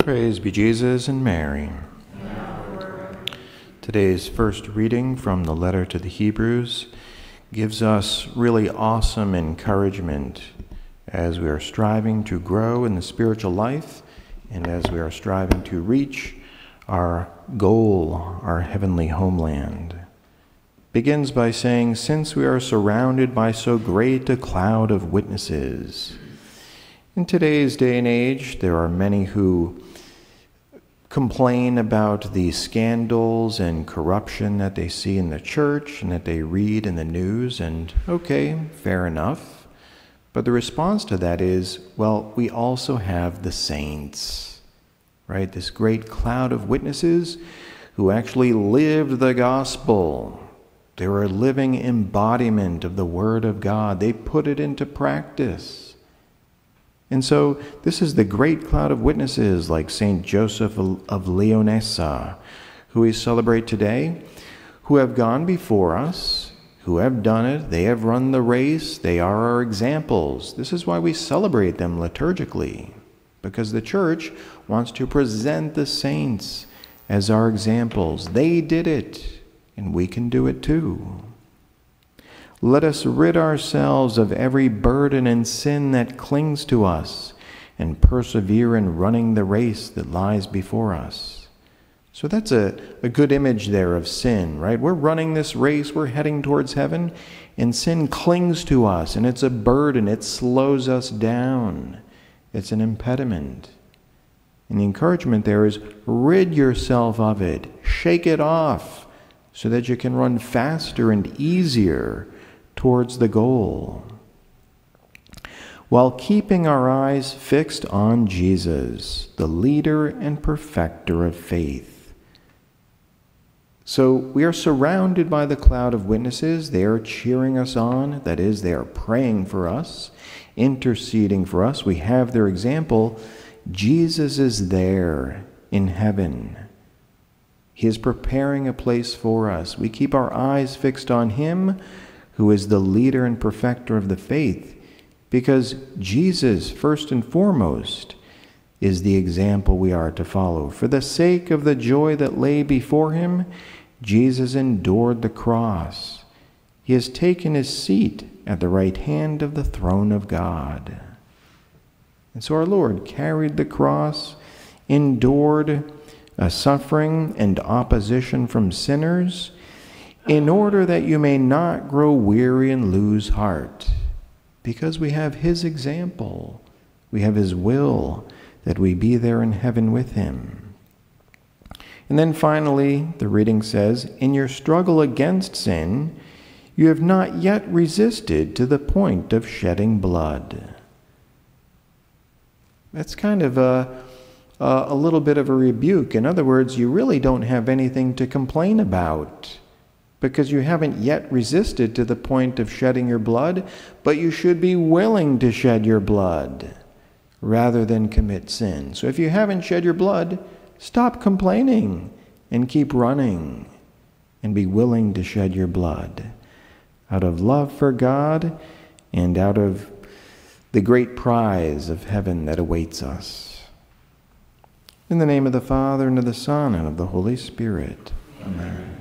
Praise be Jesus and Mary. Today's first reading from the letter to the Hebrews gives us really awesome encouragement as we are striving to grow in the spiritual life and as we are striving to reach our goal, our heavenly homeland. Begins by saying, since we are surrounded by so great a cloud of witnesses. In today's day and age, there are many who complain about the scandals and corruption that they see in the church and that they read in the news, and okay, fair enough. But the response to that is, well, we also have the saints, right? This great cloud of witnesses who actually lived the gospel. They were a living embodiment of the Word of God. They put it into practice. And so this is the great cloud of witnesses like St. Joseph of Leonessa, who we celebrate today, who have gone before us, who have done it, they have run the race, they are our examples. This is why we celebrate them liturgically, because the Church wants to present the saints as our examples. They did it, and we can do it too. Let us rid ourselves of every burden and sin that clings to us and persevere in running the race that lies before us. So that's a good image there of sin, right? We're running this race, we're heading towards heaven, and sin clings to us, and it's a burden. It slows us down. It's an impediment. And the encouragement there is rid yourself of it. Shake it off so that you can run faster and easier towards the goal, while keeping our eyes fixed on Jesus, the leader and perfecter of faith. So we are surrounded by the cloud of witnesses. They are cheering us on. That is, they are praying for us, interceding for us. We have their example. Jesus is there in heaven. He is preparing a place for us. We keep our eyes fixed on Him, who is the leader and perfecter of the faith, because Jesus, first and foremost, is the example we are to follow. For the sake of the joy that lay before Him, Jesus endured the cross. He has taken His seat at the right hand of the throne of God. And so our Lord carried the cross, endured suffering and opposition from sinners, in order that you may not grow weary and lose heart, because we have His example, we have His will, that we be there in heaven with Him. And then finally, the reading says, in your struggle against sin, you have not yet resisted to the point of shedding blood. That's kind of a little bit of a rebuke. In other words, you really don't have anything to complain about, because you haven't yet resisted to the point of shedding your blood, but you should be willing to shed your blood rather than commit sin. So if you haven't shed your blood, stop complaining and keep running and be willing to shed your blood out of love for God and out of the great prize of heaven that awaits us. In the name of the Father, and of the Son, and of the Holy Spirit. Amen.